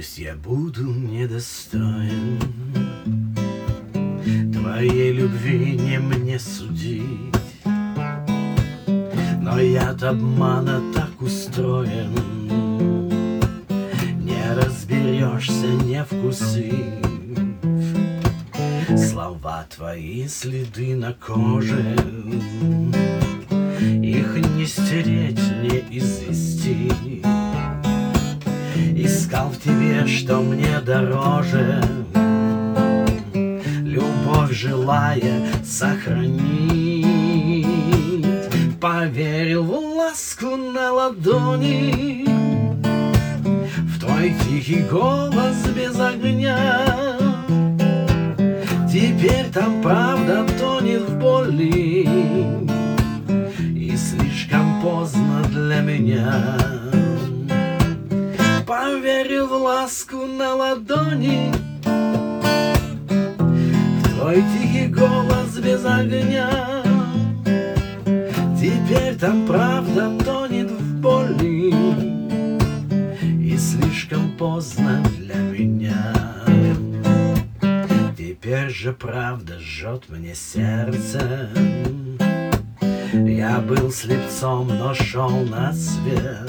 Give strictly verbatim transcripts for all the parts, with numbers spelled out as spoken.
Пусть я буду недостоин твоей любви, не мне судить, но я от обмана так устроен, не разберешься, не вкусив слова твои, следы на коже. Их не стереть, не извести. Искал в тебе, что мне дороже, любовь желая сохранить. Поверил в ласку на ладони, в твой тихий голос без огня. Теперь там правда тонет в боли, и слишком поздно для меня. Поверил в ласку на ладони, в твой тихий голос без огня. Теперь там правда тонет в боли, и слишком поздно для меня. Теперь же правда жжет мне сердце. Я был слепцом, но шел на свет.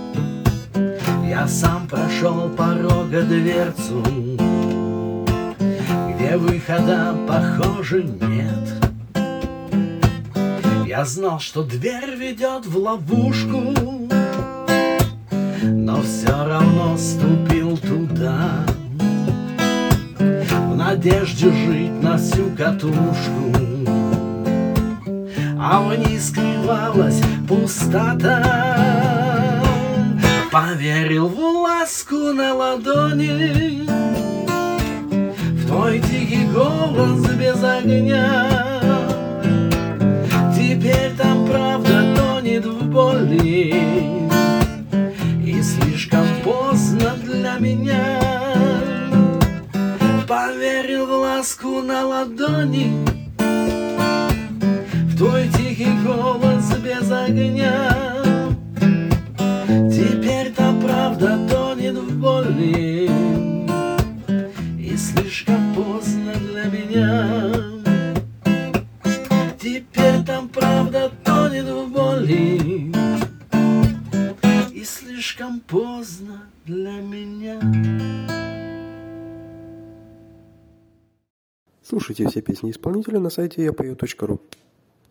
Я сам прошел порога дверцу, где выхода, похоже, нет. Я знал, что дверь ведет в ловушку, но все равно ступил туда, в надежде жить на всю катушку, а вниз скрывалась пустота. Поверил в ласку на ладони, в твой тихий голос без огня. Теперь там правда тонет в боли, и слишком поздно для меня. Поверил в ласку на ладони, в твой тихий голос без огня. Теперь там правда тонет в боли, и слишком поздно для меня. Теперь там правда тонет в боли, и слишком поздно для меня. Слушайте все песни исполнителя на сайте я пою точка ру.